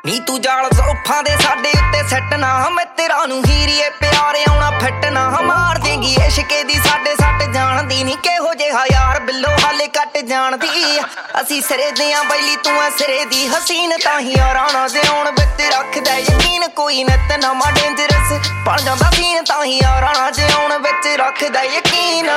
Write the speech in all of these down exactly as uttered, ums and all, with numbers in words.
ਨੀ ਤੂੰ ਜਾਲ ਜ਼ੁਲਫਾਂ ਦੇ ਸਾਡੇ ਉੱਤੇ ਸੱਟ ਨਾ ਮੈਂ ਤੇਰਾ ਨੂੰ ਹੀਰੀਏ ਪਿਆਰੇ ਆਉਣਾ ਫਿੱਟ ਨਾ ਮਾਰ ਦੇਂਗੀ ਇਸ਼ਕੇ ਦੀ ਸਾਡੇ ਸੱਟ ਜਾਣਦੀ ਨੀ ਕਿਹੋ ਜਿਹਾ ਯਾਰ ਬਿੱਲੋ ਹਾਲੇ ਕੱਟ ਜਾਣਦੀ ਅਸੀਂ ਸਿਰੇ ਦੀਆਂ ਬੈਲੀ ਤੂੰ ਐ ਸਿਰੇ ਦੀ ਹਸੀਨ ਤਾਂ ਹੀ ਯਾਰਾਂ ਨਾਲ ਜਿਉਣ ਵਿੱਚ ਰੱਖਦਾ ਯਕੀਨ ਕੋਈ ਨਿਤ ਨਵਾਂ ਡੇਂਜਰਸ ਬਣ ਜਾਂਦਾ ਸੀਨ ਤਾਂ ਹੀ ਯਾਰਾਂ ਨਾਲ ਜਿਉਣ ਵਿੱਚ ਰੱਖਦਾ ਯਕੀਨ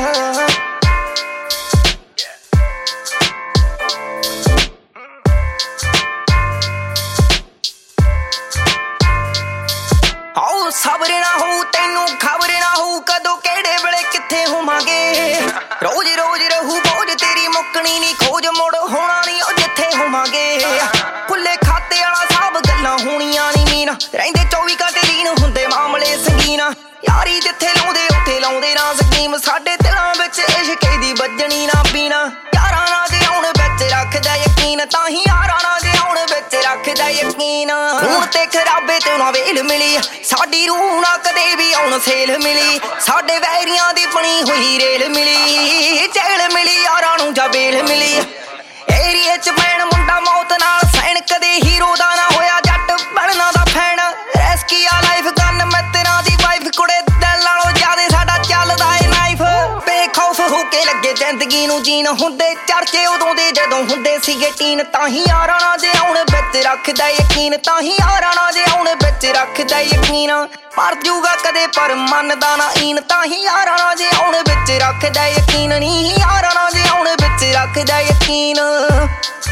ਸਬਰ ਨਾ ਹੋ ਤੈਨੂੰ ਖਬਰ ਨਾ ਹੋ ਕਦੋਂ ਕਿਹੜੇ ਵੇਲੇ ਕਿੱਥੇ ਹੋਵਾਂਗੇ ਰੋਜ਼ ਰੋਜ਼ ਰਹੂ ਬੋਝ ਤੇਰੀ ਮੁੱਕਣੀ ਨੀ ਖੋਜ ਮੁੜ ਹੋਣਾ ਨੀ ਉਹ ਜਿੱਥੇ ਹੋਵਾਂਗੇ ਖੁੱਲੇ ਖਾਤੇ ਵਾਲਾ ਸਭ ਗੱਲਾਂ ਹੋਣੀਆਂ ਨੀ ਮੀਨ ਰਹਿੰਦੇ ਚੌਵੀ ਘੰਟੇ ਲੀਨ ਹੁੰਦੇ ਮਾਮਲੇ ਸੰਗੀਨ ਯਾਰੀ ਜਿੱਥੇ ਲਾਉਂਦੇ ਉੱਥੇ ਲਾਉਂਦੇ ਨਾ ਸਕੀਮ ਸਾਡੇ ਦਿਲਾਂ ਵਿੱਚ ਇਸ਼ਕੇ ਦੀ ਵੱਜਣੀ ਨਾ ਪੀਣਾ ਯਾਰਾਂ ਨਾਲ ਜੇ ਆਉਣ ਵਿੱਚ ਰੱਖਦਾ ਯਕੀਨ ਤਾਂ ਹੀ ਯਾਰਾਂ ਨਾਲ ਜੇ ਆਉਣ ਵਿੱਚ ਰੱਖਦਾ ਯਕੀਨ ਹੁਣ ਤੇ ਖਰਾਬੇ ਤੇ ਨਾ ਵੇਲ ਮਿਲੀ ਸਾਡੀ ਰੂਹ ਨਾ ਕਦੇ ਵੀ ਆਉਣ ਸੇਲ ਮਿਲੀ ਸਾਡੇ ਵੈਰੀਆਂ ਦੀ ਬਣੀ ਹੋਈ ਰੇਲ ਮਿਲੀ ਜੇਲ ਮਿਲੀ ਯਾਰਾਂ ਨੂੰ ਜਾਂ ਬੇਲ ਮਿਲੀ ਏਰੀਏ ਚ ਪੈਣ ਮੁੰਡਾ ਮੌਤ ਨਾਲ ਸੈਣ ਕਦੇ ਹੀਰੋ ਦਾ ਨਾ ਹੋਇਆ ਜੱਟ ਬਣਨਾ ਦਾ ਫੈਨ ਰੈਸਕੀ ਆ ਲਾਈਫ ਗਨ ਮੈਂ ਤੇਰਾ ਦੀ ਵਾਈਫ ਕੁੜੇ ਦਿਲ ਨਾਲੋਂ ਜ਼ਿਆਦੇ ਸਾਡਾ ਚੱਲਦਾ ਏ ਨਾਈਫ ਬੇਖੌਫ ਹੋ ਕੇ ਲੱਗੇ ਜ਼ਿੰਦਗੀ ਨੂੰ ਜੀਣ ਹੁੰਦੇ ਚਰਚੇ ਉਦੋਂ ਦੇ ਜਦੋਂ ਹੁੰਦੇ ਸੀਗੇ ਟੀਨ ਤਾਂ ਹੀ ਯਾਰਾਂ ਨਾਲ ਜੇ ਆਉਣ ਵਿੱਚ ਰੱਖਦਾ ਯਕੀਨ ਤਾਂ ਹੀ ਯਾਰਾਂ ਨਾਲ ਜੇ ਆਉਣ ਵਿੱਚ ਰੱਖਦਾ ਯਕੀਨ ਮਰ ਜੂਗਾ ਕਦੇ ਪਰ ਮੰਨਦਾ ਨਾ ਈਨ ਤਾਂ ਹੀ ਯਾਰਾਂ ਨਾਲ ਜੇ ਆਉਣ ਵਿੱਚ ਰੱਖਦਾ ਯਕੀਨ ਨਹੀਂ ਯਾਰਾਂ ਨਾਲ ਜੇ ਆਉਣ ਵਿੱਚ ਰੱਖਦਾ ਯਕੀਨ